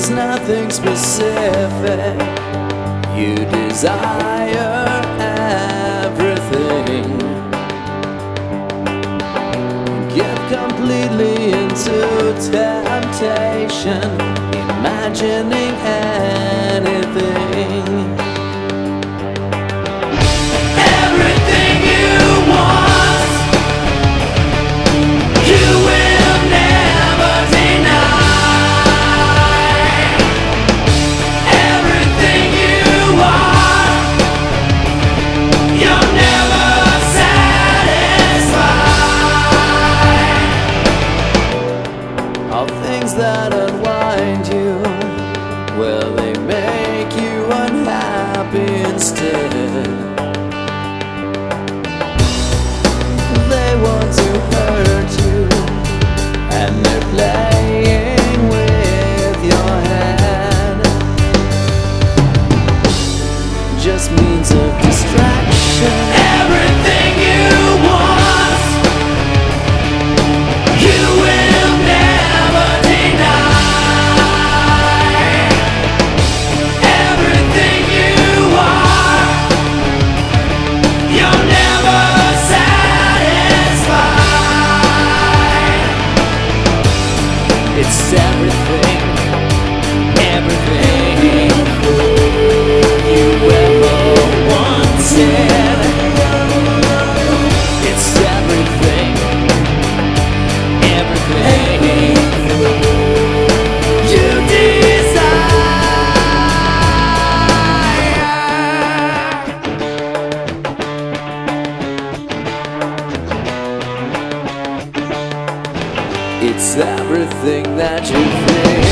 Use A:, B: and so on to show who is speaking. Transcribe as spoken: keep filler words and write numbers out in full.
A: There's nothing specific. You desire everything. Get completely into temptation, imagining anything. Everything you want, you will never deny. Everything you are, you're never satisfied. All things that unwind you, well, they make you unhappy instead. They want to hurt you, and they're playing with your head. Just means of distraction. Everything you want, you will never deny. Everything you are, you're never satisfied. It's everything, everything you ever wanted. It's everything, everything you desire. It's everything that you think.